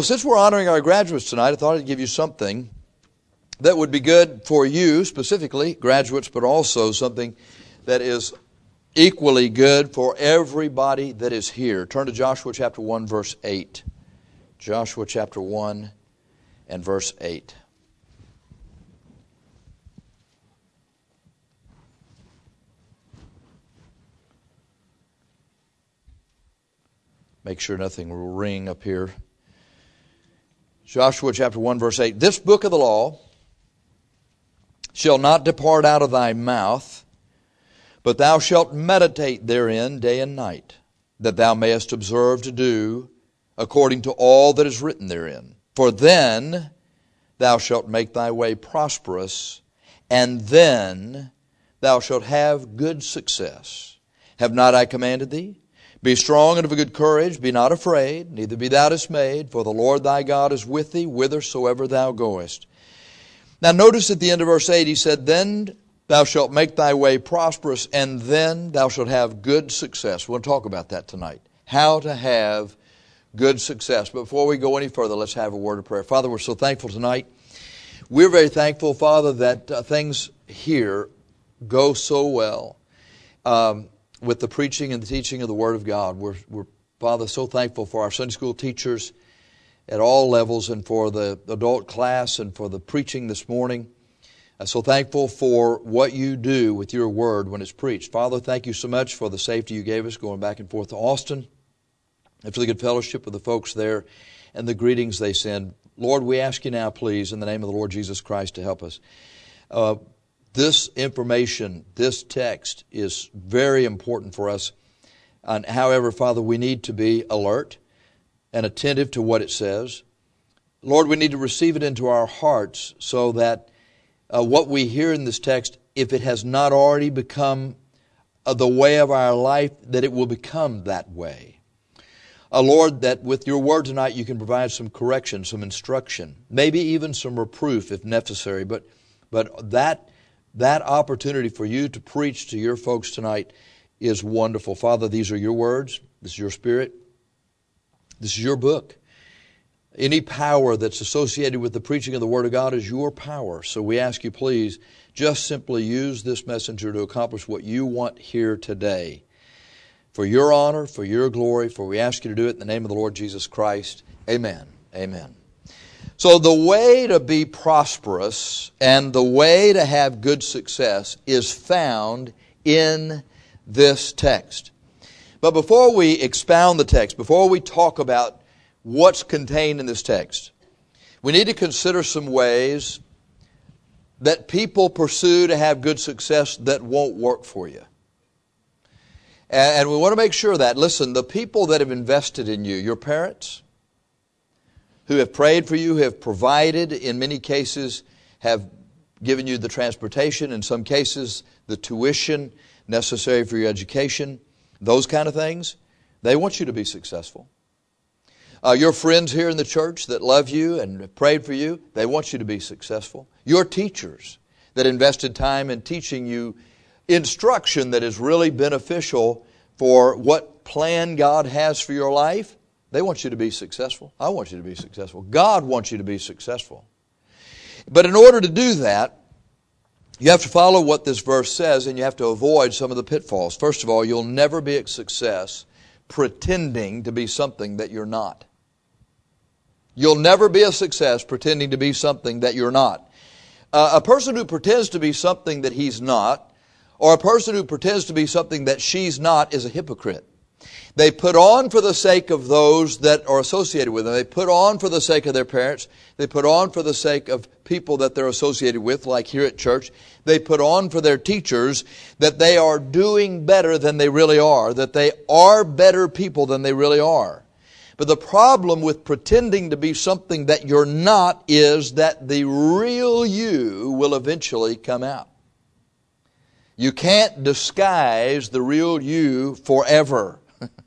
Since we're honoring our graduates tonight, I thought I'd give you something that would be good for you, specifically graduates, but also something that is equally good for everybody that is here. Turn to Joshua chapter 1, verse 8. Joshua chapter 1 and verse 8. Make sure nothing will ring up here. Joshua chapter 1, verse 8. This book of the law shall not depart out of thy mouth, but thou shalt meditate therein day and night, that thou mayest observe to do according to all that is written therein. For then thou shalt make thy way prosperous, and then thou shalt have good success. Have not I commanded thee? Be strong and of a good courage, be not afraid, neither be thou dismayed, for the Lord thy God is with thee whithersoever thou goest. Now notice at the end of verse 8, he said, then thou shalt make thy way prosperous, and then thou shalt have good success. We'll talk about that tonight. How to have good success. But before we go any further, let's have a word of prayer. Father, we're so thankful tonight. We're very thankful, Father, that things here go so well. With the preaching and the teaching of the Word of God. We're, Father, so thankful for our Sunday school teachers at all levels and for the adult class and for the preaching this morning. So thankful for what you do with your Word when it's preached. Father, thank you so much for the safety you gave us going back and forth to Austin and for the good fellowship with the folks there and the greetings they send. Lord, we ask you now, please, in the name of the Lord Jesus Christ, to help us. This information, this text is very important for us. And however, Father, we need to be alert and attentive to what it says. Lord, we need to receive it into our hearts so that what we hear in this text, if it has not already become the way of our life, that it will become that way. Lord, that with your word tonight you can provide some correction, some instruction, maybe even some reproof if necessary. But that opportunity for you to preach to your folks tonight is wonderful. Father, these are your words. This is your Spirit. This is your book. Any power that's associated with the preaching of the Word of God is your power. So we ask you, please, just simply use this messenger to accomplish what you want here today. For your honor, for your glory, for we ask you to do it in the name of the Lord Jesus Christ. Amen. Amen. So the way to be prosperous and the way to have good success is found in this text. But before we expound the text, before we talk about what's contained in this text, we need to consider some ways that people pursue to have good success that won't work for you. And we want to make sure that, listen, the people that have invested in you, your parents, who have prayed for you, who have provided, in many cases have given you the transportation, in some cases the tuition necessary for your education, those kind of things, they want you to be successful. Your friends here in the church that love you and have prayed for you, they want you to be successful. Your teachers that invested time in teaching you instruction that is really beneficial for what plan God has for your life, they want you to be successful. I want you to be successful. God wants you to be successful. But in order to do that, you have to follow what this verse says and you have to avoid some of the pitfalls. First of all, you'll never be a success pretending to be something that you're not. You'll never be a success pretending to be something that you're not. A person who pretends to be something that he's not, or a person who pretends to be something that she's not, is a hypocrite. They put on for the sake of those that are associated with them. They put on for the sake of their parents. They put on for the sake of people that they're associated with, like here at church. They put on for their teachers that they are doing better than they really are, that they are better people than they really are. But the problem with pretending to be something that you're not is that the real you will eventually come out. You can't disguise the real you forever.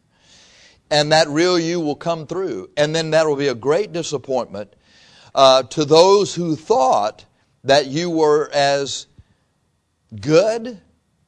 And that real you will come through. And then that will be a great disappointment to those who thought that you were as good,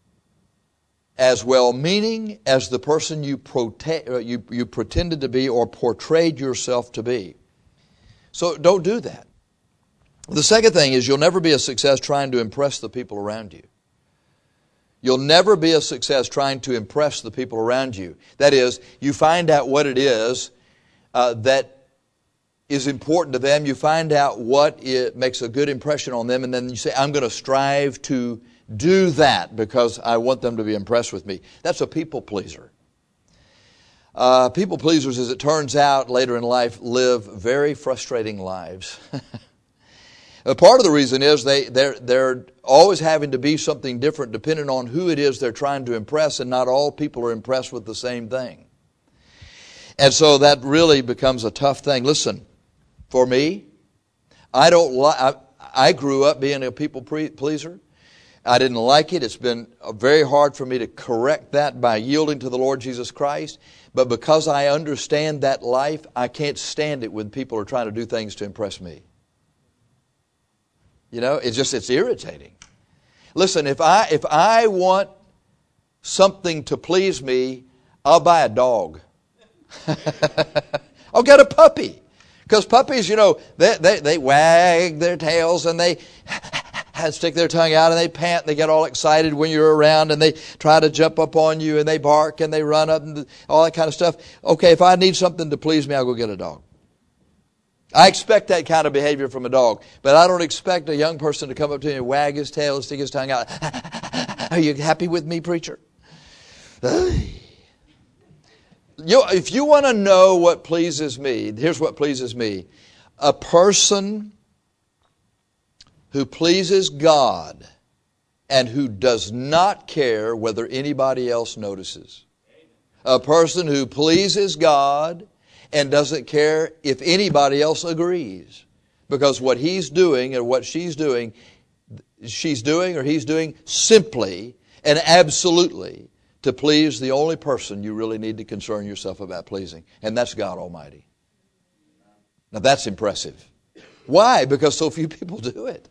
as well-meaning as the person you pretended to be or portrayed yourself to be. So don't do that. The second thing is you'll never be a success trying to impress the people around you. You'll never be a success trying to impress the people around you. That is, you find out what it is that is important to them. You find out what it makes a good impression on them, and then you say, I'm going to strive to do that because I want them to be impressed with me. That's a people pleaser. People pleasers, as it turns out later in life, live very frustrating lives. Part of the reason is they're always having to be something different depending on who it is they're trying to impress, and not all people are impressed with the same thing. And so that really becomes a tough thing. Listen, for me, I grew up being a people pleaser. I didn't like it. It's been very hard for me to correct that by yielding to the Lord Jesus Christ. But because I understand that life, I can't stand it when people are trying to do things to impress me. You know, it's irritating. Listen, if I want something to please me, I'll buy a dog. I'll get a puppy. Because puppies, you know, they wag their tails and they stick their tongue out and they pant. They get all excited when you're around and they try to jump up on you and they bark and they run up and all that kind of stuff. Okay, if I need something to please me, I'll go get a dog. I expect that kind of behavior from a dog, but I don't expect a young person to come up to me and wag his tail and stick his tongue out. Are you happy with me, preacher? If you want to know what pleases me, here's what pleases me. A person who pleases God and who does not care whether anybody else notices. A person who pleases God and doesn't care if anybody else agrees. Because what he's doing or what she's doing or he's doing simply and absolutely to please the only person you really need to concern yourself about pleasing. And that's God Almighty. Now that's impressive. Why? Because so few people do it.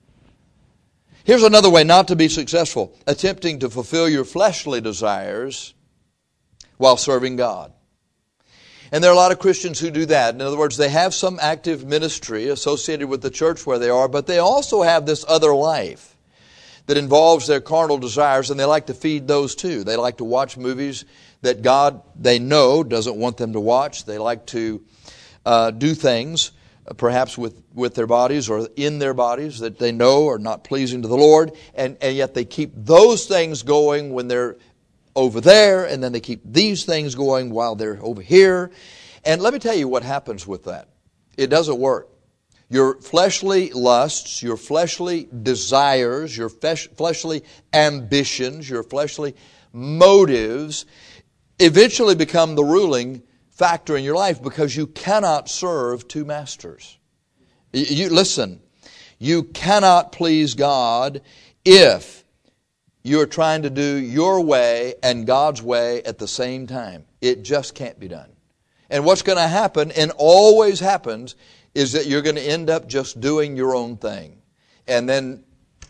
Here's another way not to be successful. Attempting to fulfill your fleshly desires while serving God. And there are a lot of Christians who do that. In other words, they have some active ministry associated with the church where they are, but they also have this other life that involves their carnal desires, and they like to feed those too. They like to watch movies that God, they know, doesn't want them to watch. They like to do things, perhaps with their bodies or in their bodies, that they know are not pleasing to the Lord, and yet they keep those things going when they're over there, and then they keep these things going while they're over here. And let me tell you what happens with that. It doesn't work. Your fleshly lusts, your fleshly desires, your fleshly ambitions, your fleshly motives eventually become the ruling factor in your life, because you cannot serve two masters. Listen, you cannot please God if you're trying to do your way and God's way at the same time. It just can't be done. And what's going to happen, and always happens, is that you're going to end up just doing your own thing. And then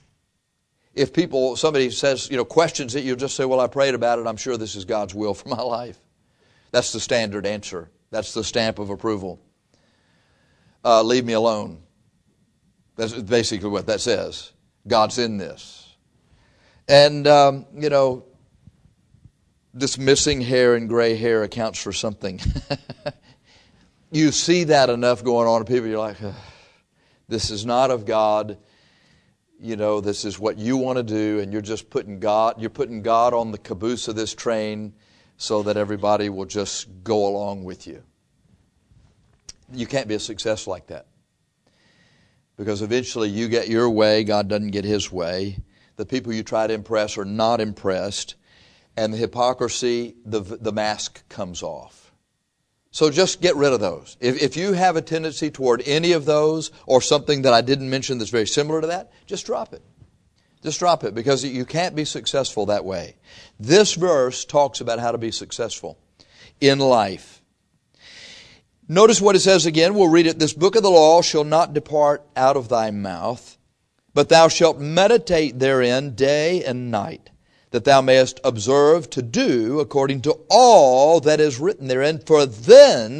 if somebody says, questions it, you'll just say, well, I prayed about it. I'm sure this is God's will for my life. That's the standard answer. That's the stamp of approval. Leave me alone. That's basically what that says. God's in this. And, this missing hair and gray hair accounts for something. You see that enough going on, and people, you're like, this is not of God. This is what you want to do, and you're just putting God on the caboose of this train so that everybody will just go along with you. You can't be a success like that. Because eventually you get your way, God doesn't get His way. The people you try to impress are not impressed, and the hypocrisy, the mask comes off. So just get rid of those. If you have a tendency toward any of those, or something that I didn't mention that's very similar to that, just drop it. Just drop it, because you can't be successful that way. This verse talks about how to be successful in life. Notice what it says again. We'll read it. This book of the law shall not depart out of thy mouth, but thou shalt meditate therein day and night, that thou mayest observe to do according to all that is written therein. For then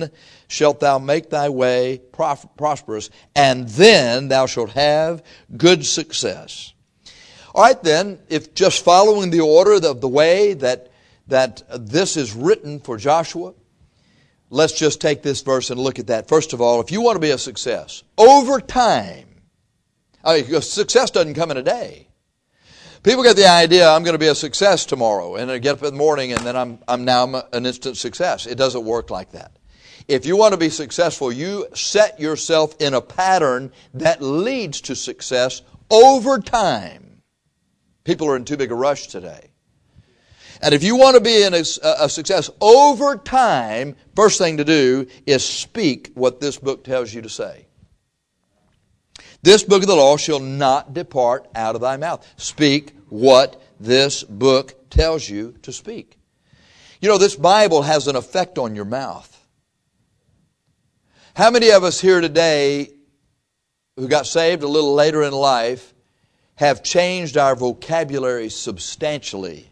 shalt thou make thy way prosperous, and then thou shalt have good success. All right, then, if just following the order of the way that this is written for Joshua, let's just take this verse and look at that. First of all, if you want to be a success, over time, success doesn't come in a day. People get the idea, I'm going to be a success tomorrow, and I get up in the morning and then I'm now an instant success. It doesn't work like that. If you want to be successful, you set yourself in a pattern that leads to success over time. People are in too big a rush today. And if you want to be in a success over time, first thing to do is speak what this book tells you to say. This book of the law shall not depart out of thy mouth. Speak what this book tells you to speak. You know, this Bible has an effect on your mouth. How many of us here today who got saved a little later in life have changed our vocabulary substantially?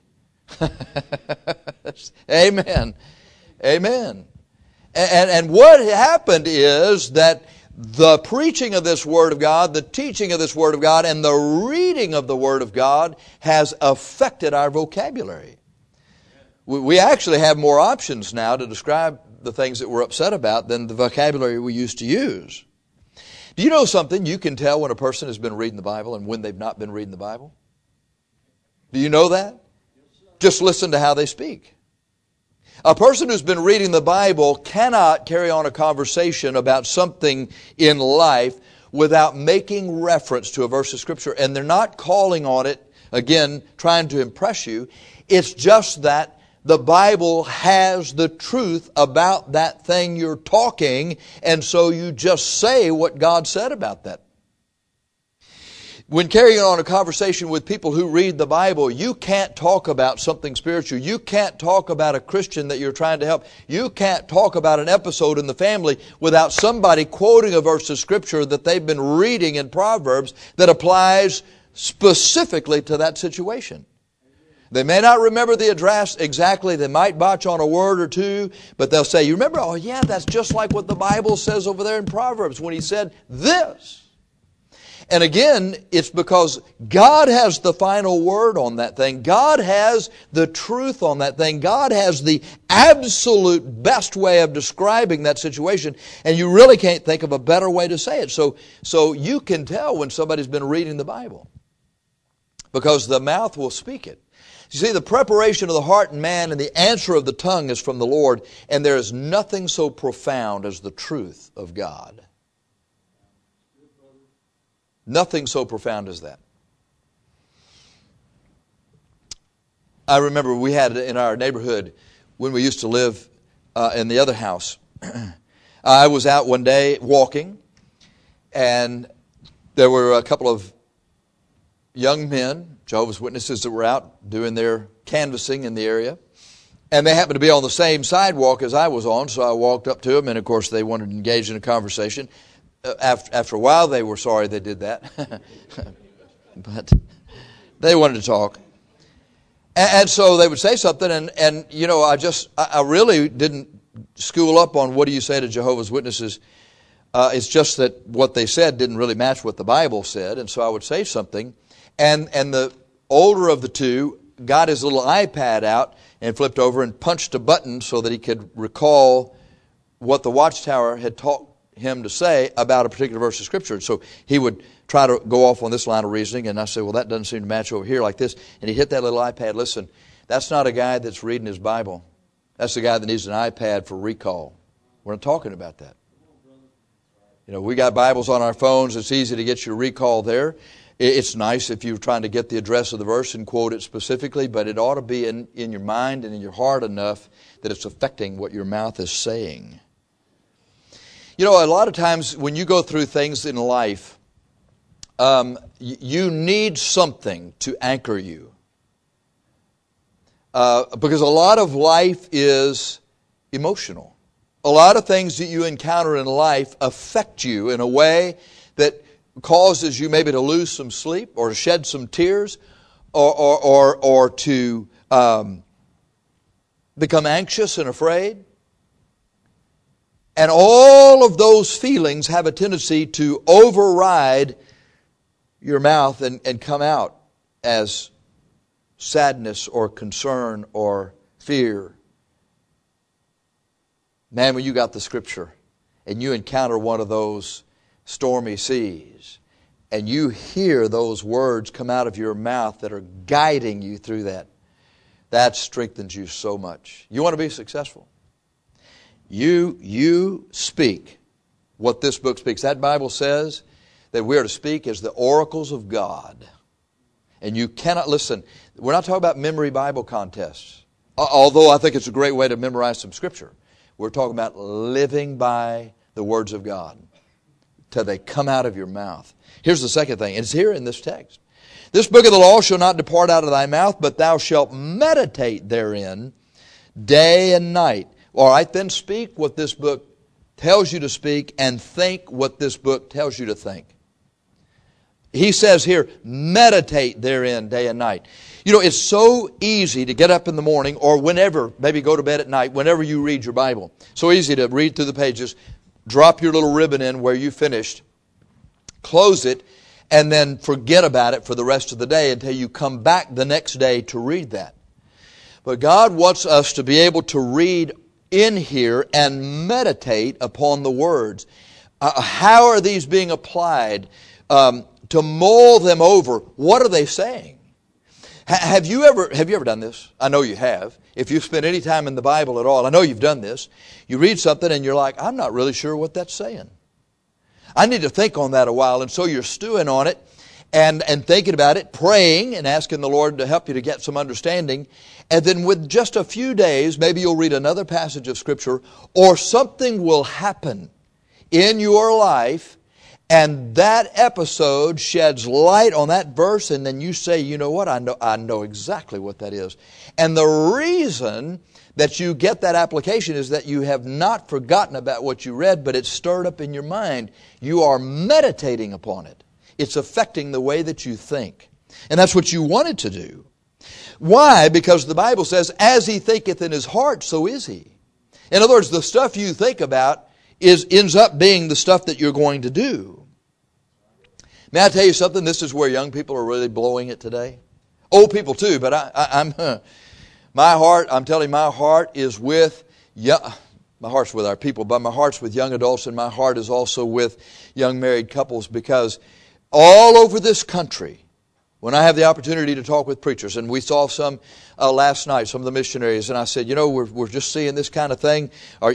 Amen. Amen. And what happened is that the preaching of this Word of God, the teaching of this Word of God, and the reading of the Word of God has affected our vocabulary. We actually have more options now to describe the things that we're upset about than the vocabulary we used to use. Do you know something? You can tell when a person has been reading the Bible and when they've not been reading the Bible. Do you know that? Just listen to how they speak. A person who's been reading the Bible cannot carry on a conversation about something in life without making reference to a verse of Scripture. And they're not calling on it, again, trying to impress you. It's just that the Bible has the truth about that thing you're talking, and so you just say what God said about that. When carrying on a conversation with people who read the Bible, you can't talk about something spiritual. You can't talk about a Christian that you're trying to help. You can't talk about an episode in the family without somebody quoting a verse of Scripture that they've been reading in Proverbs that applies specifically to that situation. They may not remember the address exactly. They might botch on a word or two, but they'll say, you remember, oh yeah, that's just like what the Bible says over there in Proverbs when he said this. And again, it's because God has the final word on that thing. God has the truth on that thing. God has the absolute best way of describing that situation. And you really can't think of a better way to say it. So you can tell when somebody's been reading the Bible, because the mouth will speak it. You see, the preparation of the heart in man and the answer of the tongue is from the Lord, and there is nothing so profound as the truth of God. Nothing so profound as that. I remember we had in our neighborhood when we used to live in the other house. I was out one day walking, and there were a couple of young men, Jehovah's Witnesses, that were out doing their canvassing in the area. And they happened to be on the same sidewalk as I was on, so I walked up to them, and of course they wanted to engage in a conversation. After a while, they were sorry they did that. But they wanted to talk. And so they would say something, and you know, I really didn't school up on what do you say to Jehovah's Witnesses. It's just that what they said didn't really match what the Bible said, and so I would say something. And the older of the two got his little iPad out and flipped over and punched a button so that he could recall what the Watchtower had taught him to say about a particular verse of Scripture. So he would try to go off on this line of reasoning, and I said, well, that doesn't seem to match over here like this. And he hit that little iPad. Listen, that's not a guy that's reading his Bible. That's the guy that needs an iPad for recall. We're not talking about that. You know, we got Bibles on our phones. It's easy to get your recall there. It's nice if you're trying to get the address of the verse and quote it specifically, but it ought to be in your mind and in your heart enough that it's affecting what your mouth is saying. You know, a lot of times when you go through things in life, you need something to anchor you. Because a lot of life is emotional. A lot of things that you encounter in life affect you in a way that causes you maybe to lose some sleep or to shed some tears or to become anxious and afraid. And all of those feelings have a tendency to override your mouth and come out as sadness or concern or fear. Man, when you got the Scripture and you encounter one of those stormy seas and you hear those words come out of your mouth that are guiding you through that strengthens you so much. You want to be successful? You speak what this book speaks. That Bible says that we are to speak as the oracles of God. And you cannot, listen, we're not talking about memory Bible contests, although I think it's a great way to memorize some Scripture. We're talking about living by the words of God till they come out of your mouth. Here's the second thing. It's here in this text. This book of the law shall not depart out of thy mouth, but thou shalt meditate therein day and night. All right, then speak what this book tells you to speak and think what this book tells you to think. He says here, meditate therein day and night. You know, it's so easy to get up in the morning or whenever, maybe go to bed at night, whenever you read your Bible. So easy to read through the pages, drop your little ribbon in where you finished, close it, and then forget about it for the rest of the day until you come back the next day to read that. But God wants us to be able to read in here and meditate upon the words. How are these being applied? To mull them over. What are they saying? Have you ever done this? I know you have. If you've spent any time in the Bible at all, I know you've done this. You read something and you're like, I'm not really sure what that's saying. I need to think on that a while. And so you're stewing on it and thinking about it, praying and asking the Lord to help you to get some understanding. And then with just a few days, maybe you'll read another passage of Scripture or something will happen in your life and that episode sheds light on that verse, and then you say, you know what, I know exactly what that is. And the reason that you get that application is that you have not forgotten about what you read, but it's stirred up in your mind. You are meditating upon it. It's affecting the way that you think. And that's what you wanted to do. Why? Because the Bible says, as he thinketh in his heart, so is he. In other words, the stuff you think about ends up being the stuff that you're going to do. May I tell you something? This is where young people are really blowing it today. Old people too, but my heart is with my heart's with our people, but my heart's with young adults, and my heart is also with young married couples, because all over this country, when I have the opportunity to talk with preachers, and we saw some last night, some of the missionaries, and I said, you know, we're just seeing this kind of thing.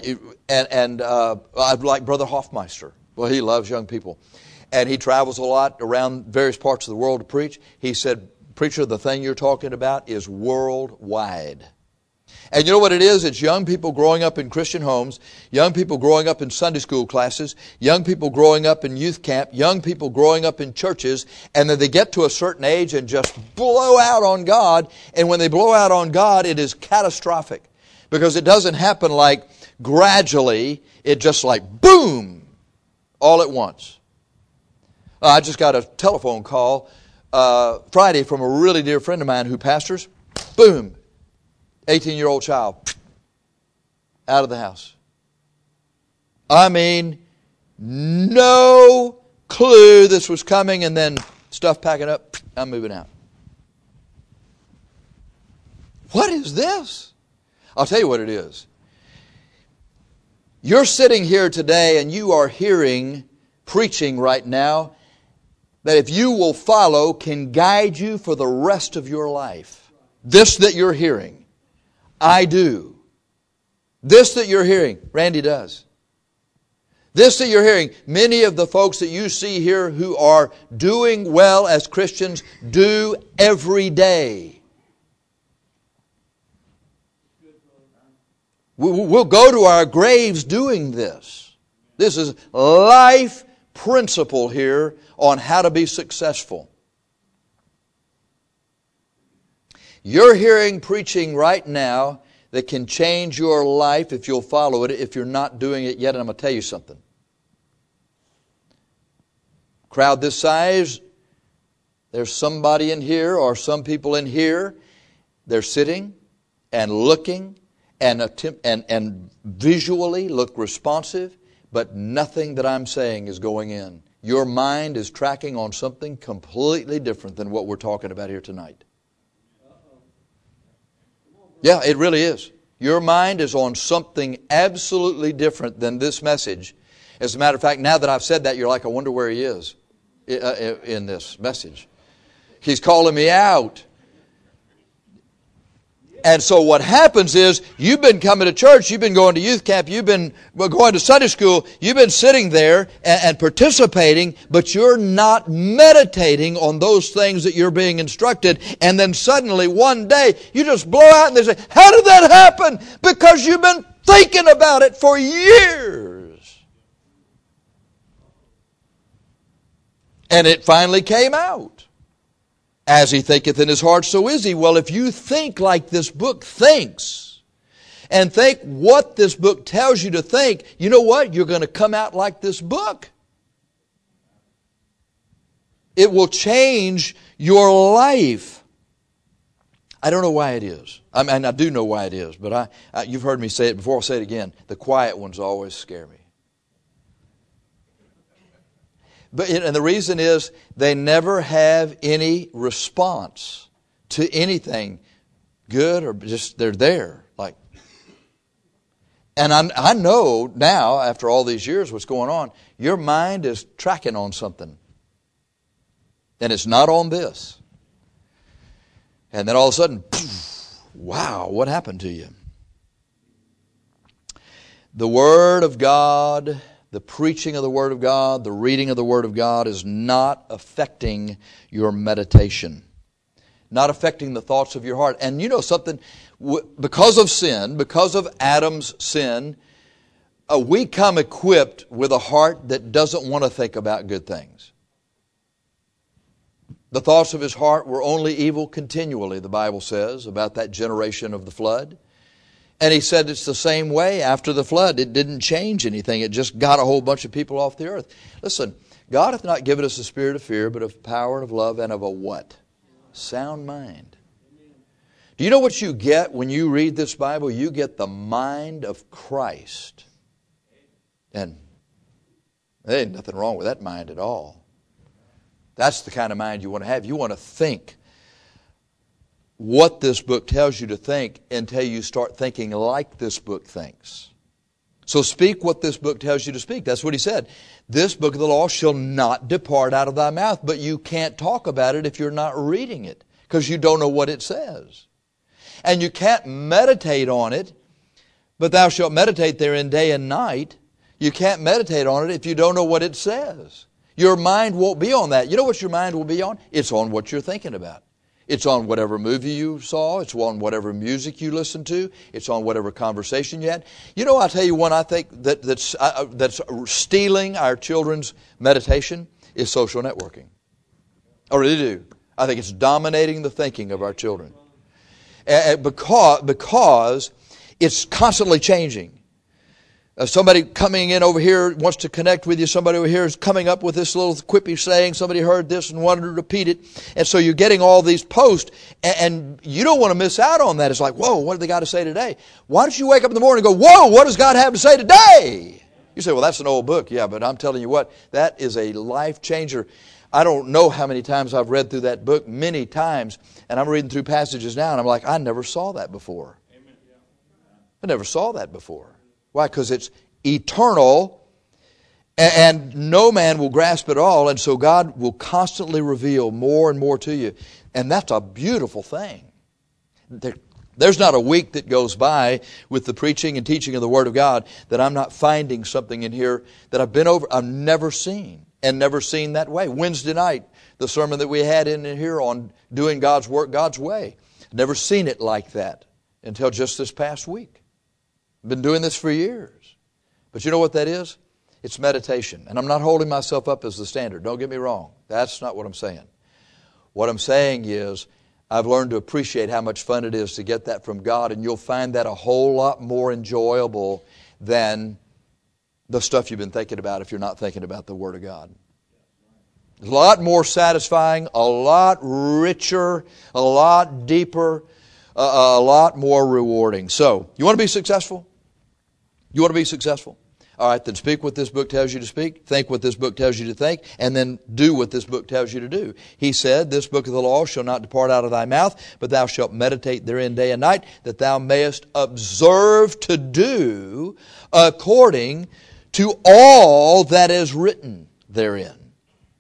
I'd like Brother Hoffmeister. Well, he loves young people. And he travels a lot around various parts of the world to preach. He said, preacher, the thing you're talking about is worldwide. And you know what it is? It's young people growing up in Christian homes, young people growing up in Sunday school classes, young people growing up in youth camp, young people growing up in churches, and then they get to a certain age and just blow out on God. And when they blow out on God, it is catastrophic, because it doesn't happen like gradually. It just like boom, all at once. I just got a telephone call Friday from a really dear friend of mine who pastors. Boom, 18-year-old child out of the house. I mean, no clue this was coming, and then stuff packing up, I'm moving out. What is this? I'll tell you what it is. You're sitting here today and you are hearing preaching right now that if you will follow can guide you for the rest of your life. This that you're hearing, I do. This that you're hearing, Randy does. This that you're hearing, many of the folks that you see here who are doing well as Christians do every day. We'll go to our graves doing this. This is life principle here on how to be successful. You're hearing preaching right now that can change your life if you'll follow it, if you're not doing it yet. And I'm going to tell you something. Crowd this size, there's somebody in here or some people in here, they're sitting and looking and visually look responsive, but nothing that I'm saying is going in. Your mind is tracking on something completely different than what we're talking about here tonight. Yeah, it really is. Your mind is on something absolutely different than this message. As a matter of fact, now that I've said that, you're like, I wonder where he is in this message. He's calling me out. And so what happens is, you've been coming to church, you've been going to youth camp, you've been going to Sunday school, you've been sitting there and participating, but you're not meditating on those things that you're being instructed. And then suddenly one day, you just blow out and they say, how did that happen? Because you've been thinking about it for years. And it finally came out. As he thinketh in his heart, so is he. Well, if you think like this book thinks, and think what this book tells you to think, you know what? You're going to come out like this book. It will change your life. I don't know why it is. I mean, I do know why it is, but you've heard me say it before. I'll say it again. The quiet ones always scare me. And the reason is they never have any response to anything good, or just they're there. And I know now, after all these years, what's going on. Your mind is tracking on something. And it's not on this. And then all of a sudden, poof, wow, what happened to you? The Word of God, the preaching of the Word of God, the reading of the Word of God is not affecting your meditation. Not affecting the thoughts of your heart. And you know something, because of sin, because of Adam's sin, we come equipped with a heart that doesn't want to think about good things. The thoughts of his heart were only evil continually, the Bible says, about that generation of the flood. And he said it's the same way after the flood. It didn't change anything. It just got a whole bunch of people off the earth. Listen, God hath not given us a spirit of fear, but of power and of love and of a what? Sound mind. Do you know what you get when you read this Bible? You get the mind of Christ. And there ain't nothing wrong with that mind at all. That's the kind of mind you want to have. You want to think what this book tells you to think until you start thinking like this book thinks. So speak what this book tells you to speak. That's what he said. This book of the law shall not depart out of thy mouth. But you can't talk about it if you're not reading it, because you don't know what it says. And you can't meditate on it, but thou shalt meditate therein day and night. You can't meditate on it if you don't know what it says. Your mind won't be on that. You know what your mind will be on? It's on what you're thinking about. It's on whatever movie you saw. It's on whatever music you listened to. It's on whatever conversation you had. You know, I'll tell you one I think that's stealing our children's meditation is social networking. I really do. I think it's dominating the thinking of our children. Because it's constantly changing. Somebody coming in over here wants to connect with you. Somebody over here is coming up with this little quippy saying. Somebody heard this and wanted to repeat it. And so you're getting all these posts, and you don't want to miss out on that. It's like, whoa, what did they got to say today? Why don't you wake up in the morning and go, whoa, what does God have to say today? You say, well, that's an old book. Yeah, but I'm telling you what, that is a life changer. I don't know how many times I've read through that book, many times, and I'm reading through passages now, and I'm like, I never saw that before. I never saw that before. Why? Because it's eternal, and no man will grasp it all, and so God will constantly reveal more and more to you. And that's a beautiful thing. There's not a week that goes by with the preaching and teaching of the Word of God that I'm not finding something in here that I've never seen, and never seen that way. Wednesday night, the sermon that we had in here on doing God's work God's way. Never seen it like that until just this past week. I've been doing this for years. But you know what that is? It's meditation. And I'm not holding myself up as the standard. Don't get me wrong. That's not what I'm saying. What I'm saying is I've learned to appreciate how much fun it is to get that from God, and you'll find that a whole lot more enjoyable than the stuff you've been thinking about if you're not thinking about the Word of God. A lot more satisfying, a lot richer, a lot deeper, a lot more rewarding. So, you want to be successful? You want to be successful? All right, then speak what this book tells you to speak, think what this book tells you to think, and then do what this book tells you to do. He said, this book of the law shall not depart out of thy mouth, but thou shalt meditate therein day and night, that thou mayest observe to do according to all that is written therein.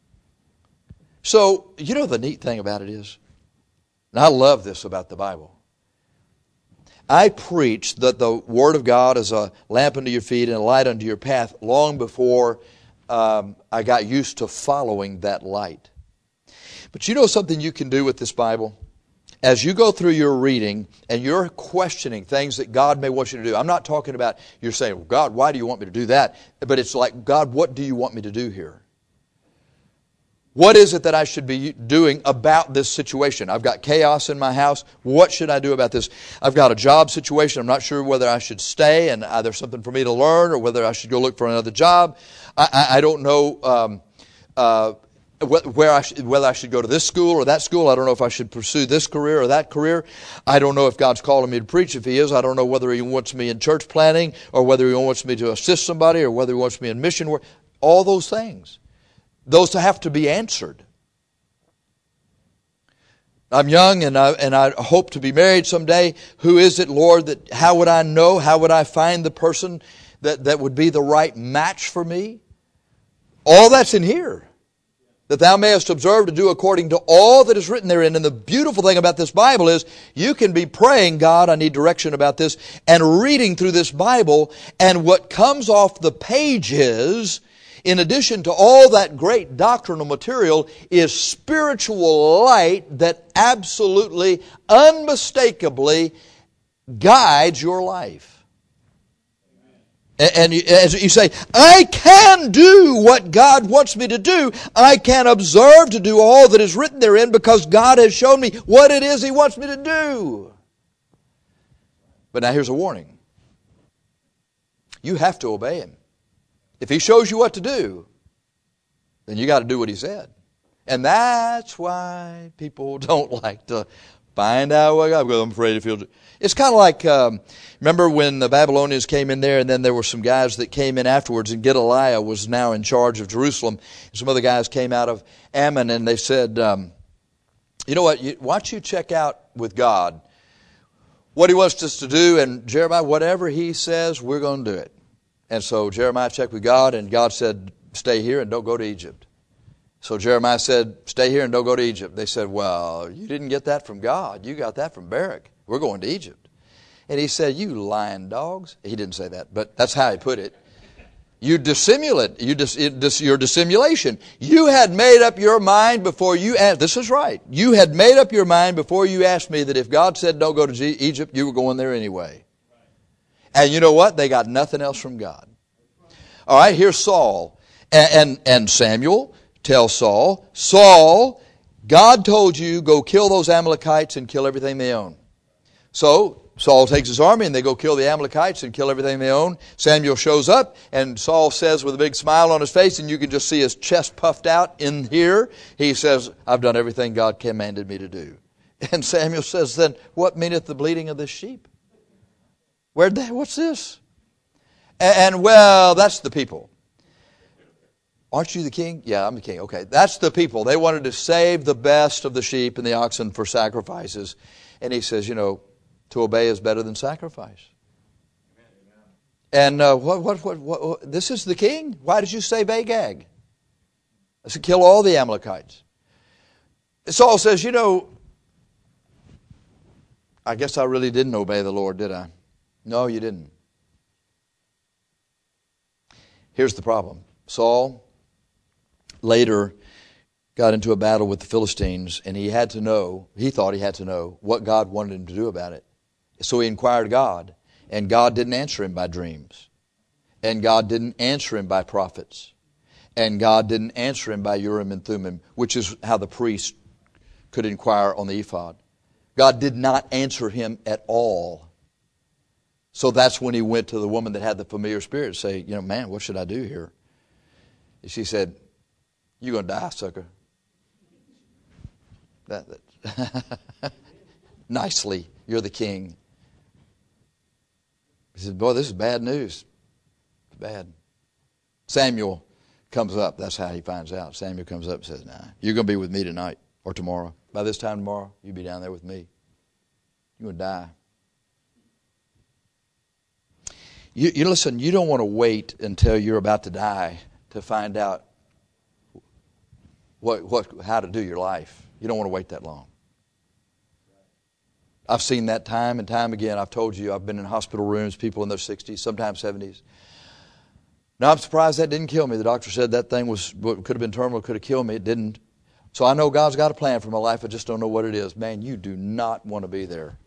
So, you know the neat thing about it is, and I love this about the Bible, I preached that the Word of God is a lamp unto your feet and a light unto your path long before I got used to following that light. But you know something you can do with this Bible? As you go through your reading and you're questioning things that God may want you to do. I'm not talking about you're saying, well, God, why do you want me to do that? But it's like, God, what do you want me to do here? What is it that I should be doing about this situation? I've got chaos in my house. What should I do about this? I've got a job situation. I'm not sure whether I should stay and there's something for me to learn or whether I should go look for another job. I don't know whether I should go to this school or that school. I don't know if I should pursue this career or that career. I don't know if God's calling me to preach. If He is, I don't know whether He wants me in church planting or whether He wants me to assist somebody or whether He wants me in mission work. All those things. Those have to be answered. I'm young and I hope to be married someday. Who is it, Lord? How would I know? How would I find the person that would be the right match for me? All that's in here. That thou mayest observe to do according to all that is written therein. And the beautiful thing about this Bible is you can be praying, God, I need direction about this, and reading through this Bible, and what comes off the pages, in addition to all that great doctrinal material, is spiritual light that absolutely, unmistakably guides your life. And as you say, I can do what God wants me to do. I can observe to do all that is written therein because God has shown me what it is He wants me to do. But now here's a warning. You have to obey Him. If He shows you what to do, then you got to do what He said. And that's why people don't like to find out what God, because I'm afraid if He'll do. It's kind of like, remember when the Babylonians came in there and then there were some guys that came in afterwards and Gedaliah was now in charge of Jerusalem. Some other guys came out of Ammon and they said, you know what, why don't you check out with God what He wants us to do, and Jeremiah, whatever He says, we're going to do it. And so Jeremiah checked with God, and God said, stay here and don't go to Egypt. So Jeremiah said, stay here and don't go to Egypt. They said, well, you didn't get that from God. You got that from Barak. We're going to Egypt. And he said, you lying dogs. He didn't say that, but that's how he put it. You dissimulate. Your dissimulation. You had made up your mind before you asked. This is right. You had made up your mind before you asked me that if God said don't go to Egypt, you were going there anyway. And you know what? They got nothing else from God. All right, here's Saul. And Samuel tells Saul, Saul, God told you, go kill those Amalekites and kill everything they own. So Saul takes his army and they go kill the Amalekites and kill everything they own. Samuel shows up and Saul says with a big smile on his face, and you can just see his chest puffed out in here, he says, I've done everything God commanded me to do. And Samuel says, then what meaneth the bleating of this sheep? What's this? And well, that's the people. Aren't you the king? Yeah, I'm the king. Okay, that's the people. They wanted to save the best of the sheep and the oxen for sacrifices. And he says, to obey is better than sacrifice. And what? This is the king? Why did you save Agag? I said, kill all the Amalekites. Saul says, I guess I really didn't obey the Lord, did I? No, you didn't. Here's the problem. Saul later got into a battle with the Philistines, and he thought he had to know what God wanted him to do about it. So he inquired God, and God didn't answer him by dreams. And God didn't answer him by prophets. And God didn't answer him by Urim and Thummim, which is how the priest could inquire on the ephod. God did not answer him at all. So that's when he went to the woman that had the familiar spirit and say, man, what should I do here? And she said, you're going to die, sucker. Nicely You're the king. He said, boy, this is bad news. It's bad. Samuel comes up. That's how he finds out. Samuel comes up and says, nah, you're going to be with me tonight or tomorrow. By this time tomorrow, you'll be down there with me. You're going to die. You listen, you don't want to wait until you're about to die to find out how to do your life. You don't want to wait that long. I've seen that time and time again. I've told you, I've been in hospital rooms, people in their 60s, sometimes 70s. Now, I'm surprised that didn't kill me. The doctor said that thing could have been terminal, could have killed me. It didn't. So I know God's got a plan for my life. I just don't know what it is. Man, you do not want to be there.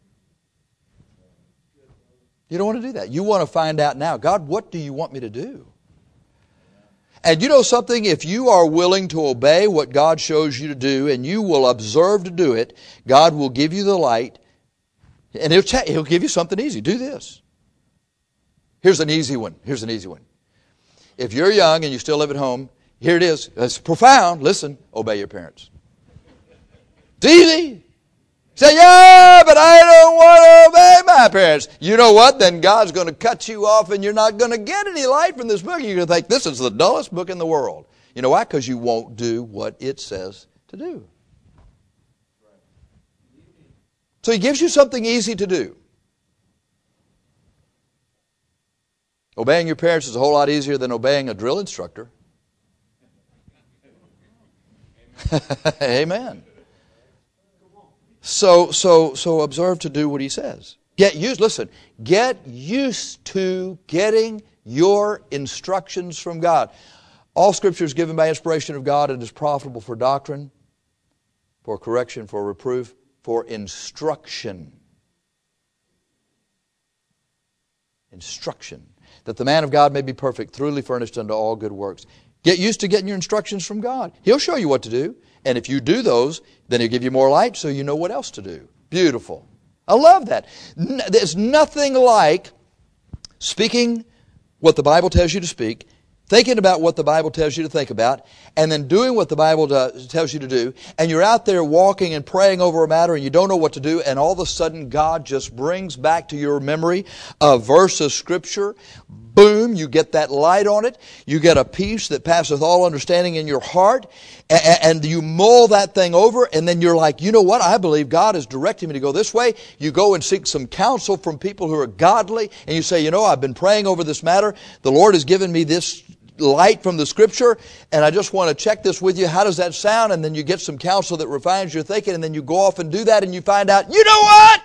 You don't want to do that. You want to find out now, God, what do you want me to do? And you know something? If you are willing to obey what God shows you to do and you will observe to do it, God will give you the light and He'll give you something easy. Do this. Here's an easy one. If you're young and you still live at home, here it is. It's profound. Listen, obey your parents. It's easy. Say, yeah, but I don't want to obey my parents. You know what? Then God's going to cut you off and you're not going to get any light from this book. You're going to think this is the dullest book in the world. You know why? Because you won't do what it says to do. So He gives you something easy to do. Obeying your parents is a whole lot easier than obeying a drill instructor. Amen. So observe to do what He says. Get used to getting your instructions from God. All Scripture is given by inspiration of God and is profitable for doctrine, for correction, for reproof, for instruction. Instruction. That the man of God may be perfect, thoroughly furnished unto all good works. Get used to getting your instructions from God. He'll show you what to do. And if you do those, then He'll give you more light so you know what else to do. Beautiful. I love that. There's nothing like speaking what the Bible tells you to speak, thinking about what the Bible tells you to think about, and then doing what the Bible tells you to do, and you're out there walking and praying over a matter and you don't know what to do, and all of a sudden God just brings back to your memory a verse of Scripture. Boom, you get that light on it. You get a peace that passeth all understanding in your heart, and you mull that thing over, and then you're like, you know what? I believe God is directing me to go this way. You go and seek some counsel from people who are godly, and you say, you know, I've been praying over this matter. The Lord has given me this light from the Scripture, and I just want to check this with you. How does that sound? And then you get some counsel that refines your thinking, and then you go off and do that, and you find out, you know what?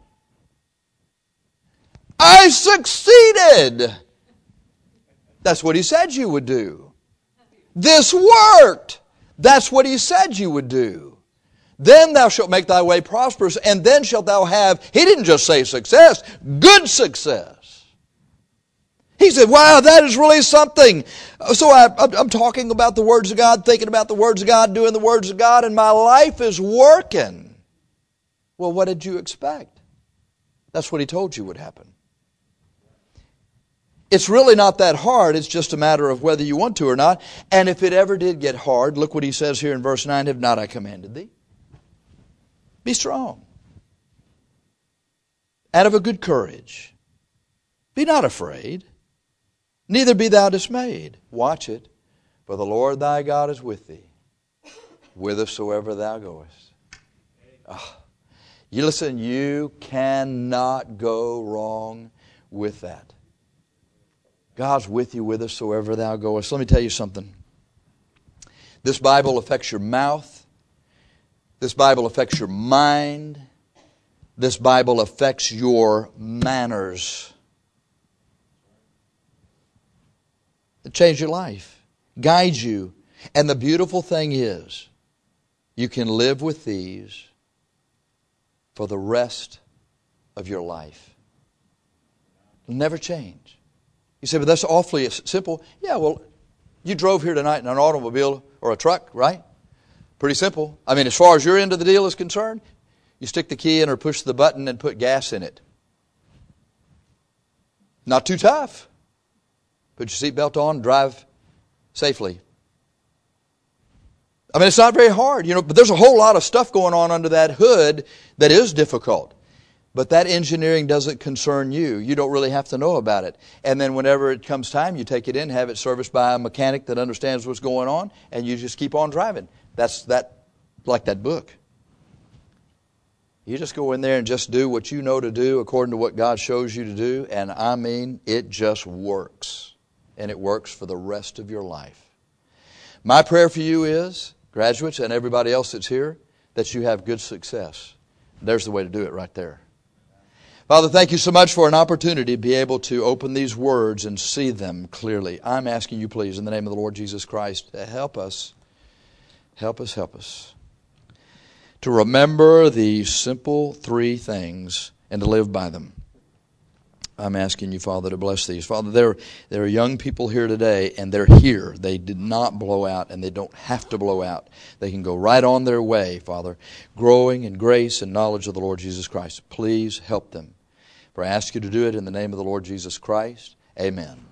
I succeeded. That's what He said you would do. This worked. That's what He said you would do. Then thou shalt make thy way prosperous, and then shalt thou have, He didn't just say success, good success. He said, wow, that is really something. So I'm talking about the words of God, thinking about the words of God, doing the words of God, and my life is working. Well, what did you expect? That's what He told you would happen. It's really not that hard. It's just a matter of whether you want to or not. And if it ever did get hard, look what He says here in verse 9, have not I commanded thee? Be strong. And of a good courage. Be not afraid. Neither be thou dismayed. Watch it. For the Lord thy God is with thee, whithersoever thou goest. Oh, you listen, you cannot go wrong with that. God's with you whithersoever thou goest. Let me tell you something. This Bible affects your mouth. This Bible affects your mind. This Bible affects your manners. It changes your life, guides you. And the beautiful thing is, you can live with these for the rest of your life. It'll never change. You say, but that's awfully simple. Yeah, well, you drove here tonight in an automobile or a truck, right? Pretty simple. I mean, as far as your end of the deal is concerned, you stick the key in or push the button and put gas in it. Not too tough. Put your seatbelt on, drive safely. I mean, it's not very hard, but there's a whole lot of stuff going on under that hood that is difficult. But that engineering doesn't concern you. You don't really have to know about it. And then whenever it comes time, you take it in, have it serviced by a mechanic that understands what's going on, and you just keep on driving. That's like that book. You just go in there and just do what you know to do according to what God shows you to do, and I mean, it just works. And it works for the rest of your life. My prayer for you is, graduates and everybody else that's here, that you have good success. There's the way to do it right there. Father, thank you so much for an opportunity to be able to open these words and see them clearly. I'm asking you, please, in the name of the Lord Jesus Christ, to help us to remember these simple 3 things and to live by them. I'm asking you, Father, to bless these. Father, there are young people here today, and they're here. They did not blow out, and they don't have to blow out. They can go right on their way, Father, growing in grace and knowledge of the Lord Jesus Christ. Please help them. For I ask you to do it in the name of the Lord Jesus Christ. Amen.